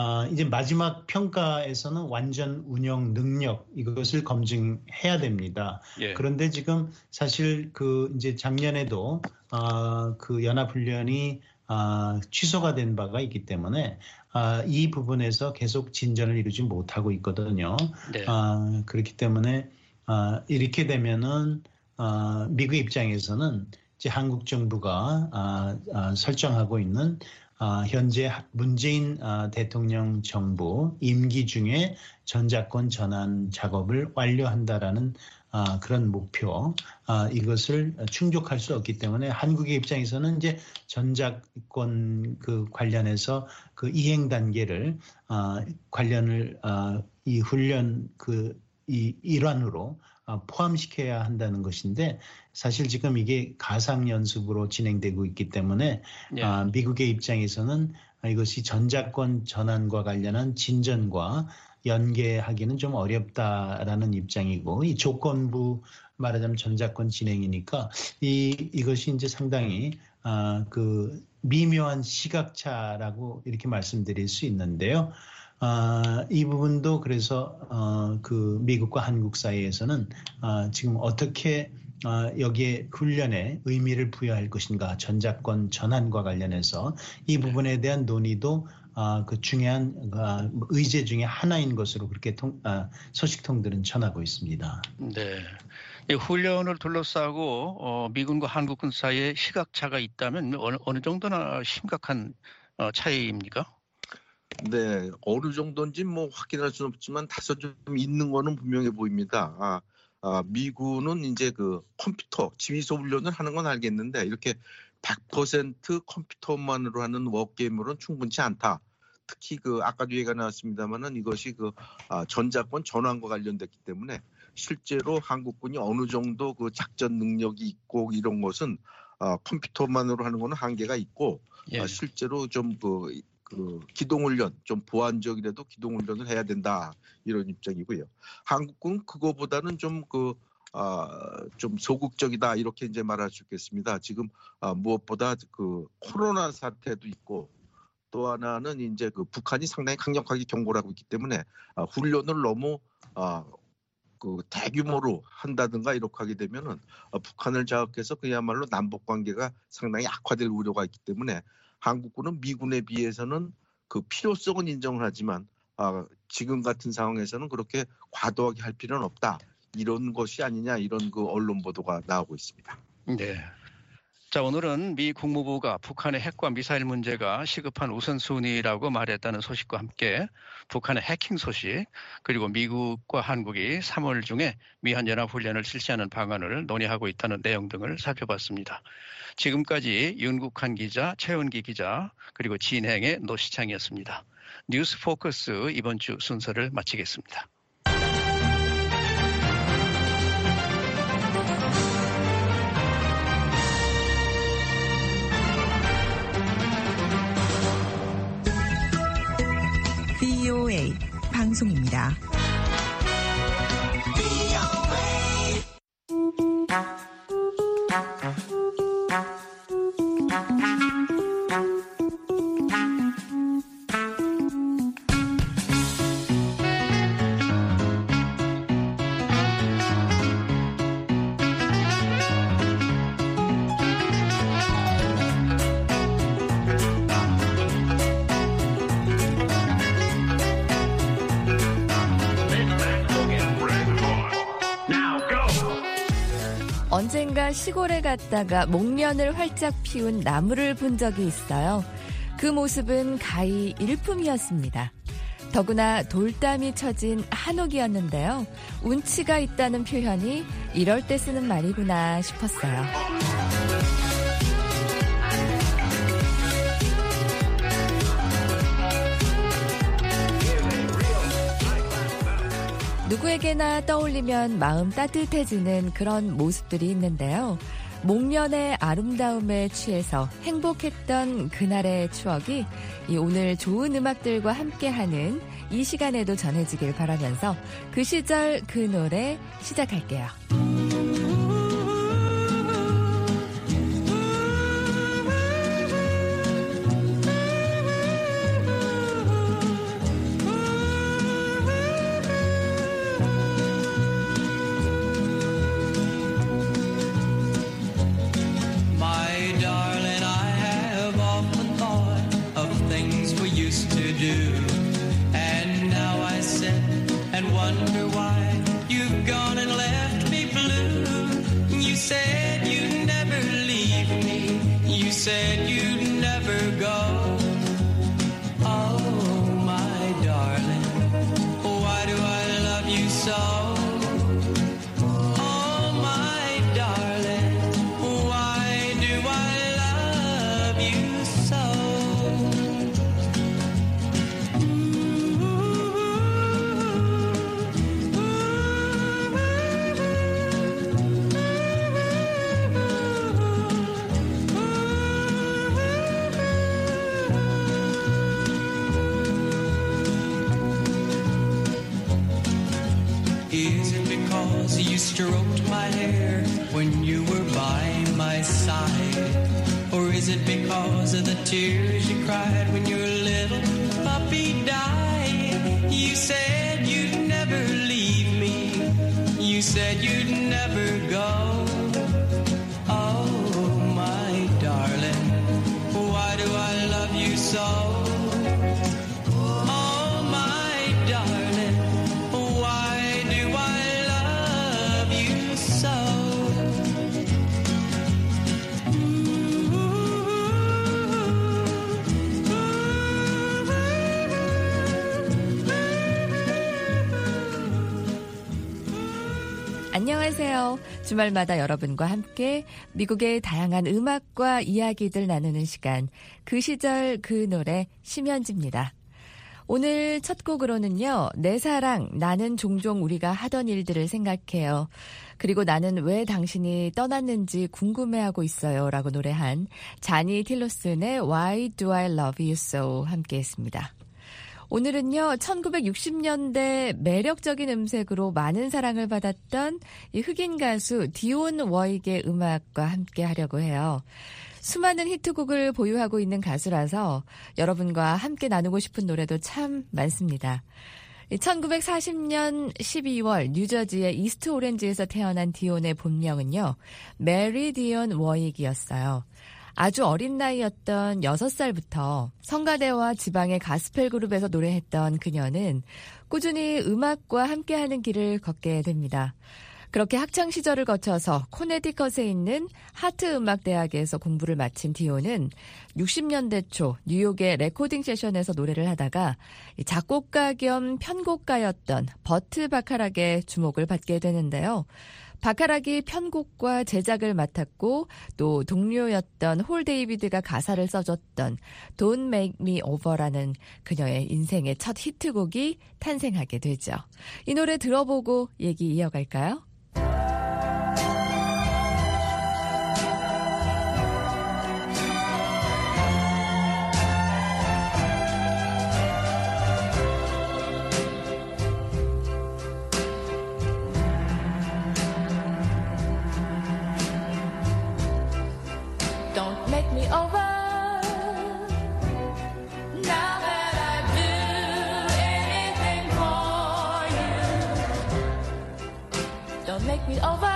마지막 평가에서는 완전 운영 능력 이것을 검증해야 됩니다. 예. 그런데 지금 사실 그 이제 작년에도 그 연합훈련이 취소가 된 바가 있기 때문에 이 부분에서 계속 진전을 이루지 못하고 있거든요. 네. 그렇기 때문에 이렇게 되면은 미국 입장에서는 이제 한국 정부가 설정하고 있는 현재 문재인 대통령 정부 임기 중에 전작권 전환 작업을 완료한다라는 그런 목표 이것을 충족할 수 없기 때문에 한국의 입장에서는 이제 전작권 그 관련해서 그 이행 단계를 관련을 이 훈련 이 일환으로 포함시켜야 한다는 것인데 사실 지금 이게 가상 연습으로 진행되고 있기 때문에 미국의 입장에서는 이것이 전작권 전환과 관련한 진전과 연계하기는 좀 어렵다라는 입장이고 이 조건부 말하자면 전작권 진행이니까 이것이 이제 상당히 그 미묘한 시각차라고 이렇게 말씀드릴 수 있는데요. 이 부분도 그래서 그 미국과 한국 사이에서는 지금 어떻게 여기에 훈련에 의미를 부여할 것인가 전작권 전환과 관련해서 이 부분에 대한 논의도 그 중요한 의제 중에 하나인 것으로 그렇게 소식통들은 전하고 있습니다. 네. 이 훈련을 둘러싸고 미군과 한국군 사이에 시각차가 있다면 어느 정도나 심각한 차이입니까? 네, 어느 정도인지 뭐 확인할 수는 없지만 다소 좀 있는 거는 분명해 보입니다. 미군은 이제 그 컴퓨터 지휘소 훈련을 하는 건 알겠는데 이렇게 100% 컴퓨터만으로 하는 워게임으로는 충분치 않다. 특히 그 아까도 얘기가 나왔습니다만은 이것이 그 전작권 전환과 관련됐기 때문에 실제로 한국군이 어느 정도 그 작전 능력이 있고 이런 것은 컴퓨터만으로 하는 거는 한계가 있고 실제로 좀 그 기동훈련 좀 보완적이라도 기동훈련을 해야 된다 이런 입장이고요. 한국군은 그거보다는 좀 좀 소극적이다 이렇게 이제 말할 수 있겠습니다. 지금 무엇보다 그 코로나 사태도 있고 또 하나는 이제 그 북한이 상당히 강력하게 경고를 하고 있기 때문에 훈련을 너무 그 대규모로 한다든가 이렇게 하게 되면은 북한을 자극해서 그야말로 남북 관계가 상당히 악화될 우려가 있기 때문에 한국군은 미군에 비해서는 그 필요성은 인정을 하지만 지금 같은 상황에서는 그렇게 과도하게 할 필요는 없다. 이런 것이 아니냐 이런 그 언론 보도가 나오고 있습니다. 네. 자, 오늘은 미 국무부가 북한의 핵과 미사일 문제가 시급한 우선순위라고 말했다는 소식과 함께 북한의 해킹 소식 그리고 미국과 한국이 3월 중에 미한연합훈련을 실시하는 방안을 논의하고 있다는 내용 등을 살펴봤습니다. 지금까지 윤국한 기자, 최은기 기자 그리고 진행의 노시창이었습니다. 뉴스 포커스 이번 주 순서를 마치겠습니다. VOA 방송입니다. 언젠가 시골에 갔다가 목련을 활짝 피운 나무를 본 적이 있어요. 그 모습은 가히 일품이었습니다. 더구나 돌담이 쳐진 한옥이었는데요. 운치가 있다는 표현이 이럴 때 쓰는 말이구나 싶었어요. 누구에게나 떠올리면 마음 따뜻해지는 그런 모습들이 있는데요. 목련의 아름다움에 취해서 행복했던 그날의 추억이 오늘 좋은 음악들과 함께하는 이 시간에도 전해지길 바라면서 그 시절 그 노래 시작할게요. Why do I love you so? is it because of the tears you cried when your little puppy died? You said you'd never leave me. You said you'd never go. Oh, my darling, why do I love you so? Oh, my darling, why do I love you so? 안녕하세요. 주말마다 여러분과 함께 미국의 다양한 음악과 이야기들 나누는 시간, 그 시절 그 노래 심현지입니다. 오늘 첫 곡으로는요, 내 사랑, 나는 종종 우리가 하던 일들을 생각해요. 그리고 나는 왜 당신이 떠났는지 궁금해하고 있어요 라고 노래한 자니 틸로슨의 Why Do I Love You So 함께 했습니다. 오늘은요, 1960년대 매력적인 음색으로 많은 사랑을 받았던 이 흑인 가수 디온 워익의 음악과 함께 하려고 해요. 수많은 히트곡을 보유하고 있는 가수라서 여러분과 함께 나누고 싶은 노래도 참 많습니다. 1940년 12월 뉴저지의 이스트 오렌지에서 태어난 디온의 본명은요, 메리 디온 워익이었어요. 아주 어린 나이였던 6살부터 성가대와 지방의 가스펠 그룹에서 노래했던 그녀는 꾸준히 음악과 함께하는 길을 걷게 됩니다. 그렇게 학창 시절을 거쳐서 코네티컷에 있는 하트 음악대학에서 공부를 마친 디온은 60년대 초 뉴욕의 레코딩 세션에서 노래를 하다가 작곡가 겸 편곡가였던 버트 바카락의 주목을 받게 되는데요. 바카락이 편곡과 제작을 맡았고 또 동료였던 홀 데이비드가 가사를 써줬던 Don't Make Me Over라는 그녀의 인생의 첫 히트곡이 탄생하게 되죠. 이 노래 들어보고 얘기 이어갈까요? Make me over.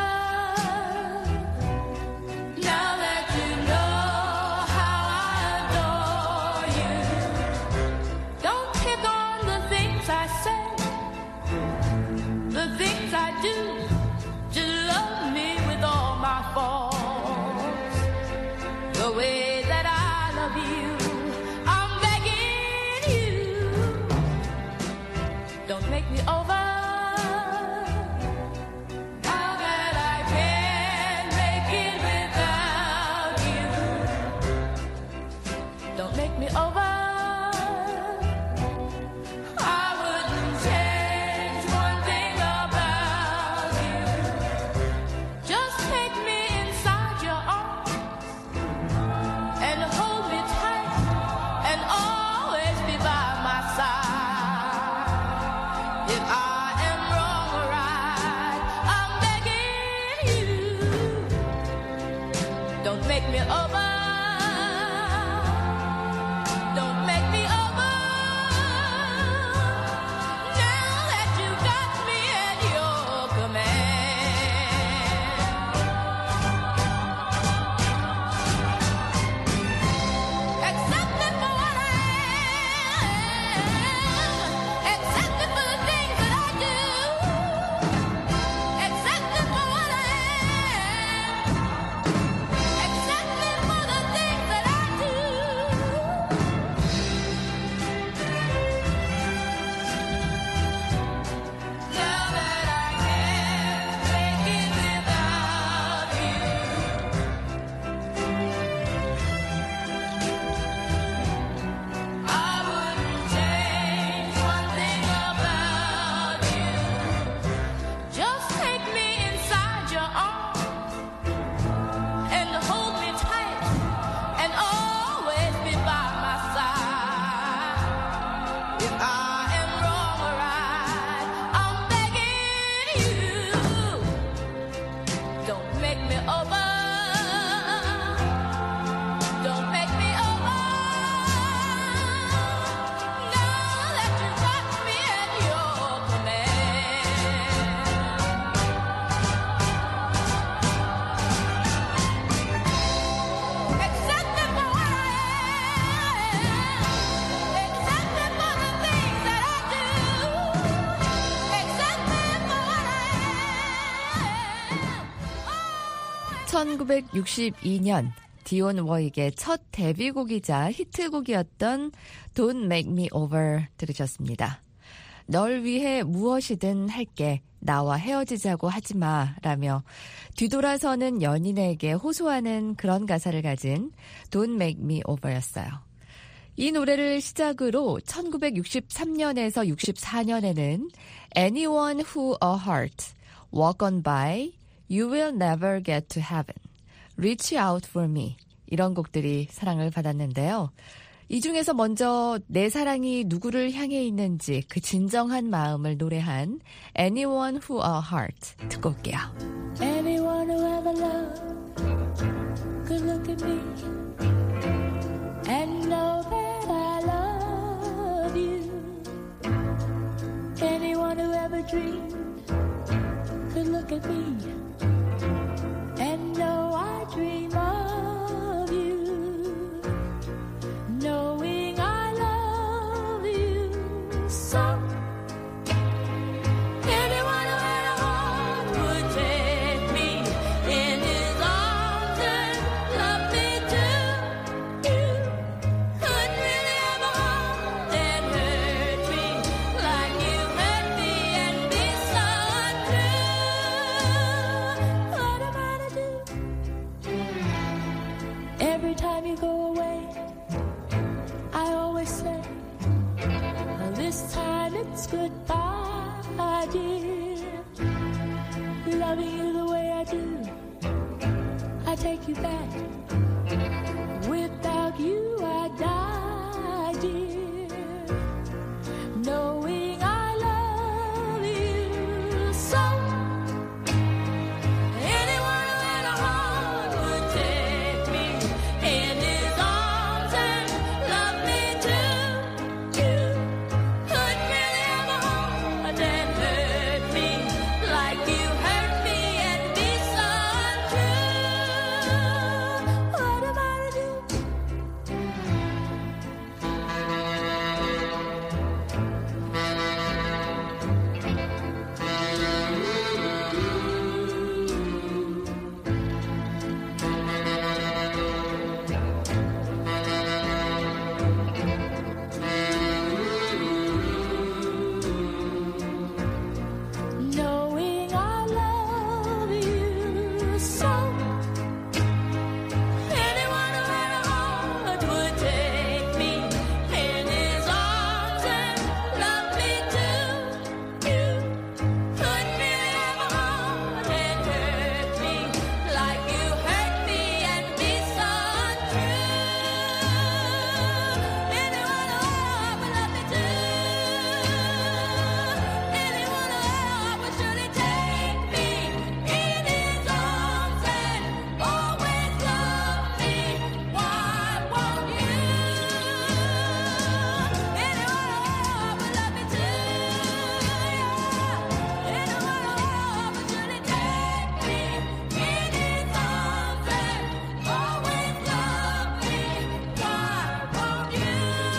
Now that you know how I adore you. Don't pick on the things I say, the things I do. Just love me with all my faults, the way that I love you. I'm begging you. Don't make me over. If I 1962년 디온 워익의 첫 데뷔곡이자 히트곡이었던 Don't Make Me Over 들으셨습니다. 널 위해 무엇이든 할게, 나와 헤어지자고 하지마 라며 뒤돌아서는 연인에게 호소하는 그런 가사를 가진 Don't Make Me Over였어요. 이 노래를 시작으로 1963년에서 64년에는 Anyone Who a Heart, Walk On By, You Will Never Get to Heaven, Reach Out For Me 이런 곡들이 사랑을 받았는데요. 이 중에서 먼저 내 사랑이 누구를 향해 있는지 그 진정한 마음을 노래한 Anyone Who a Heart 듣고 올게요. Anyone who ever loved could look at me and know that I love you. Anyone who ever dreamed could look at me and know I dream of you, knowing I love you so. Anyone who had a heart would take me in his arms and love me too. You couldn't really have a heart that hurt me like you hurt me and be so untrue. What am I to do? Every time you go away, I always say, well, this time it's goodbye, dear. Loving you the way I do, I take you back. Without you, I die, dear. Knowing I love you so. Anyone who had a heart would take me in his arms and love me too. You couldn't really have a heart that hurt me like you hurt me and be so untrue. What am I to do? Knowing I love you so. Anyone who had a heart would take me in his arms and love me too. You couldn't really have a heart that hurt me like you hurt me and be so untrue. Anyone who had a heart would love me too. Anyone who had a heart would surely take me in his arms and always love me. Why won't you? Anyone who had a heart would love me too. Anyone who had a heart would surely take me in his arms and always love me. Why won't you?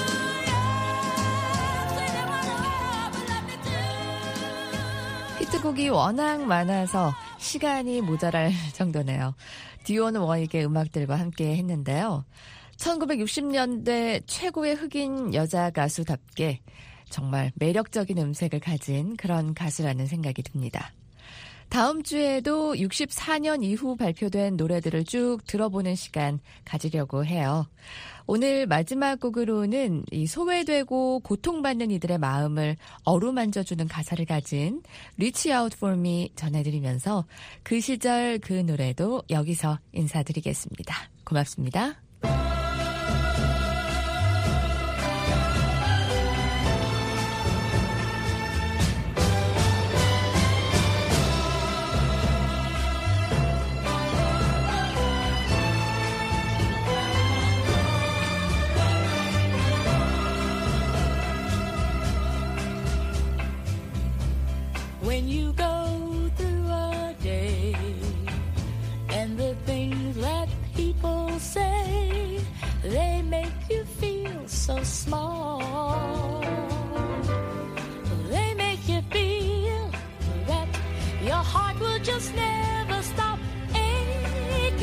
Anyone who had a heart would love me too. 히트곡이 워낙 많아서 시간이 모자랄 정도네요. 디온 워익의 음악들과 함께 했는데요. 1960년대 최고의 흑인 여자 가수답게 정말 매력적인 음색을 가진 그런 가수라는 생각이 듭니다. 다음 주에도 64년 이후 발표된 노래들을 쭉 들어보는 시간 가지려고 해요. 오늘 마지막 곡으로는 이 소외되고 고통받는 이들의 마음을 어루만져주는 가사를 가진 Reach Out For Me 전해드리면서 그 시절 그 노래도 여기서 인사드리겠습니다. 고맙습니다. When you go through a day and the things that people say, they make you feel so small. They make you feel that your heart will just never stop aching.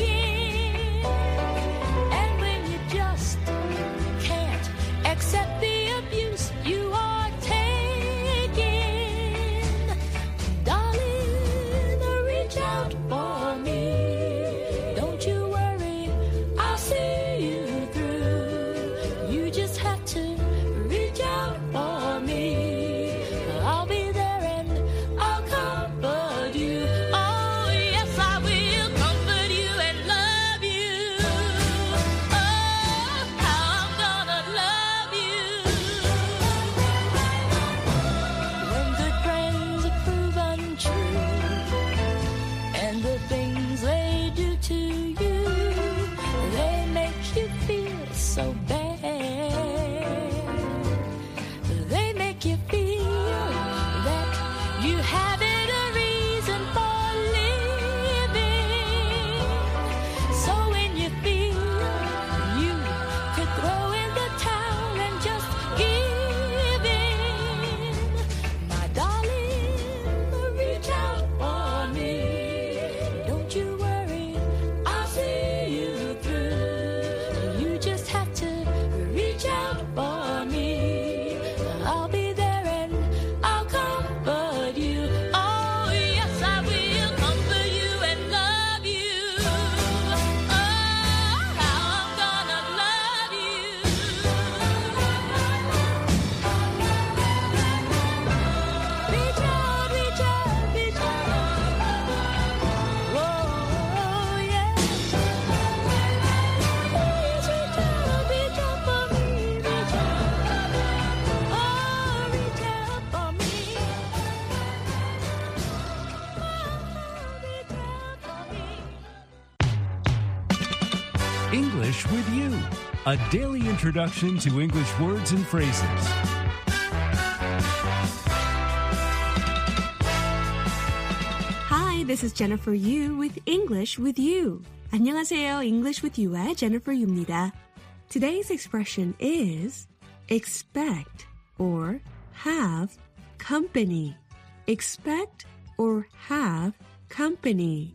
English with You, a daily introduction to English words and phrases. Hi, this is Jennifer Yu with English with You. 안녕하세요. English with You의 Jennifer Yu입니다. Today's expression is expect or have company. Expect or have company.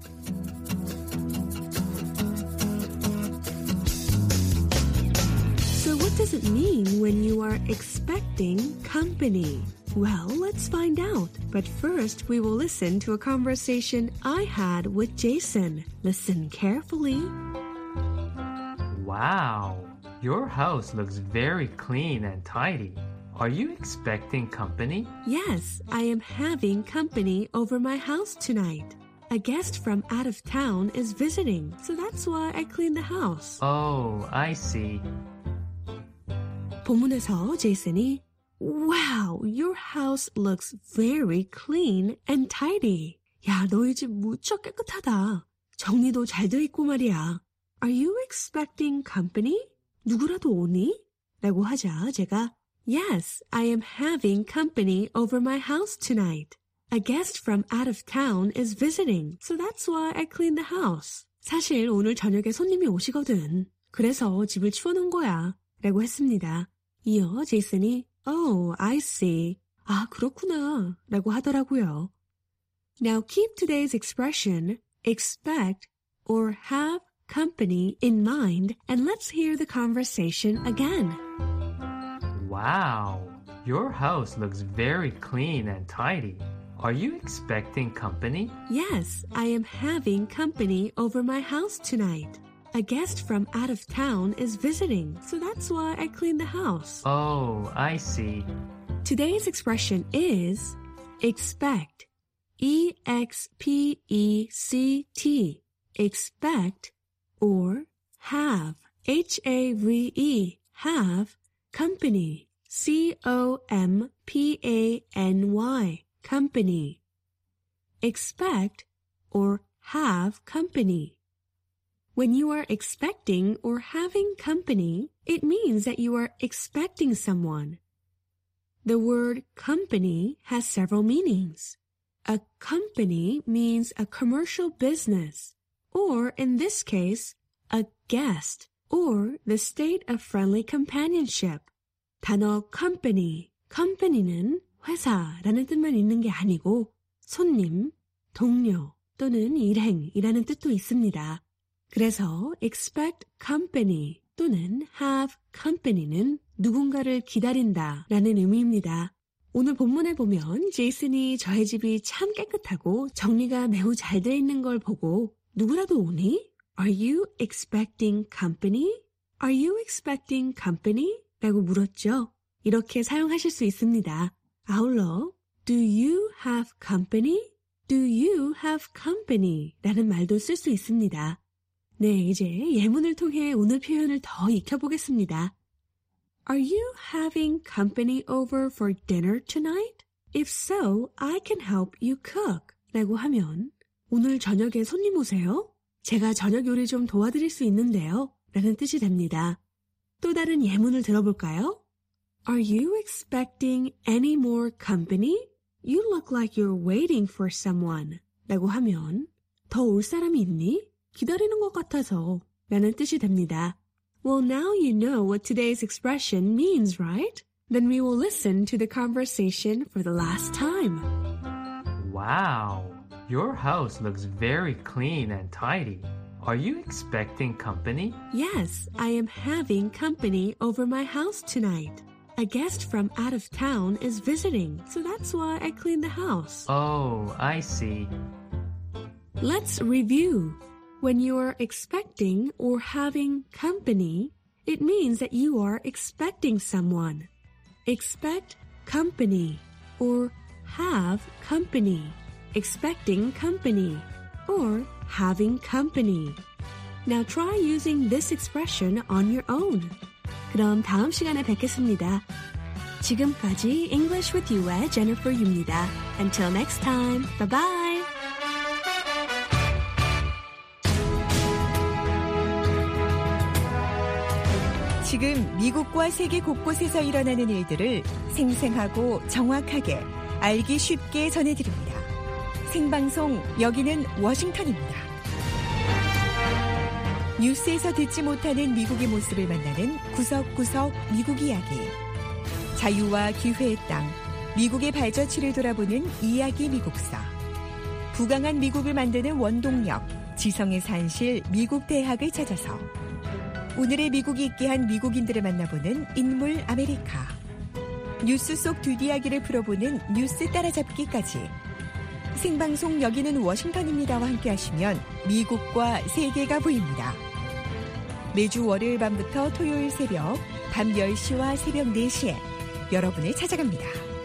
So what does it mean when you are expecting company? Well, let's find out. But first, we will listen to a conversation I had with Jason. Listen carefully. Wow, your house looks very clean and tidy. Are you expecting company? Yes, I am having company over my house tonight. A guest from out of town is visiting, so that's why I cleaned the house. Oh, I see. 본문에서 제이슨이 Wow, your house looks very clean and tidy. 야, 너희 집 무척 깨끗하다. 정리도 잘 돼 있고 말이야. Are you expecting company? 누구라도 오니? 라고 하자 제가 Yes, I am having company over my house tonight. A guest from out of town is visiting, so that's why I cleaned the house. 사실 오늘 저녁에 손님이 오시거든. 그래서 집을 치워놓은 거야. 라고 했습니다. 이어 제이슨이 Oh, I see. 아, 그렇구나. 라고 하더라고요. Now keep today's expression, expect or have company in mind and let's hear the conversation again. Wow, your house looks very clean and tidy. Are you expecting company? Yes, I am having company over my house tonight. A guest from out of town is visiting, so that's why I cleaned the house. Oh, I see. Today's expression is expect. E-X-P-E-C-T. Expect or have. H-A-V-E. Have company. C-O-M-P-A-N-Y. Company. Expect or have company. When you are expecting or having company, it means that you are expecting someone. The word company has several meanings. A company means a commercial business, or in this case, a guest, or the state of friendly companionship. 단어 company, company는 회사라는 뜻만 있는 게 아니고 손님, 동료 또는 일행이라는 뜻도 있습니다. 그래서 expect company 또는 have company는 누군가를 기다린다 라는 의미입니다. 오늘 본문에 보면 제이슨이 저의 집이 참 깨끗하고 정리가 매우 잘 돼 있는 걸 보고 누구라도 오니? Are you expecting company? Are you expecting company? 라고 물었죠. 이렇게 사용하실 수 있습니다. 아울러 Do you have company? Do you have company? 라는 말도 쓸 수 있습니다. 네, 이제 예문을 통해 오늘 표현을 더 익혀보겠습니다. Are you having company over for dinner tonight? If so, I can help you cook. 라고 하면 오늘 저녁에 손님 오세요? 제가 저녁 요리 좀 도와드릴 수 있는데요. 라는 뜻이 됩니다. 또 다른 예문을 들어볼까요? Are you expecting any more company? You look like you're waiting for someone. 라고 하면 더 올 사람이 있니? 기다리는 것 같아서 라는 뜻이 됩니다. Well, now you know what today's expression means, right? Then we will listen to the conversation for the last time. Wow, your house looks very clean and tidy. Are you expecting company? Yes, I am having company over my house tonight. A guest from out of town is visiting, so that's why I cleaned the house. Oh, I see. Let's review. When you are expecting or having company, it means that you are expecting someone. Expect company or have company. Expecting company or having company. Now try using this expression on your own. 그럼 다음 시간에 뵙겠습니다. 지금까지 English with You의 Jennifer Yu입니다. Until next time, bye bye. 지금 미국과 세계 곳곳에서 일어나는 일들을 생생하고 정확하게 알기 쉽게 전해드립니다. 생방송 여기는 워싱턴입니다. 뉴스에서 듣지 못하는 미국의 모습을 만나는 구석구석 미국 이야기. 자유와 기회의 땅, 미국의 발자취를 돌아보는 이야기 미국사. 부강한 미국을 만드는 원동력, 지성의 산실 미국 대학을 찾아서 오늘의 미국이 있게 한 미국인들을 만나보는 인물 아메리카. 뉴스 속 뒷이야기를 풀어보는 뉴스 따라잡기까지. 생방송 여기는 워싱턴입니다와 함께 하시면 미국과 세계가 보입니다. 매주 월요일 밤부터 토요일 새벽 밤 10시와 새벽 4시에 여러분을 찾아갑니다.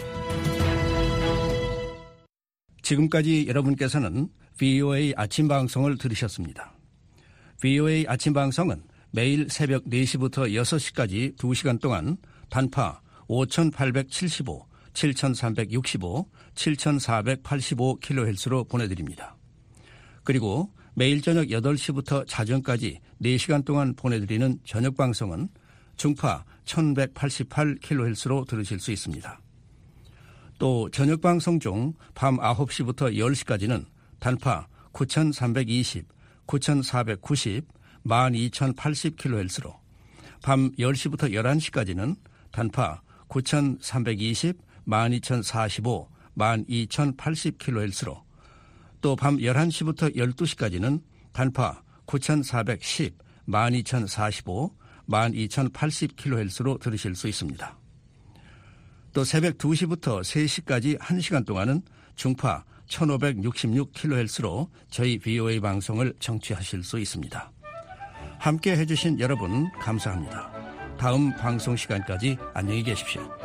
지금까지 여러분께서는 VOA 아침 방송을 들으셨습니다. VOA 아침 방송은 매일 새벽 4시부터 6시까지 2시간 동안 단파 5875, 7365, 7485kHz로 보내드립니다. 그리고 매일 저녁 8시부터 자정까지 4시간 동안 보내드리는 저녁 방송은 중파 1188kHz로 들으실 수 있습니다. 또 저녁 방송 중 밤 9시부터 10시까지는 단파 9320, 9490, 12080kHz로, 밤 10시부터 11시까지는 단파 9320, 12045, 12080kHz로, 또 밤 11시부터 12시까지는 단파 9410, 12045, 12080kHz로 들으실 수 있습니다. 또 새벽 2시부터 3시까지 1시간 동안은 중파 1566kHz로 저희 VOA 방송을 청취하실 수 있습니다. 함께 해주신 여러분 감사합니다. 다음 방송 시간까지 안녕히 계십시오.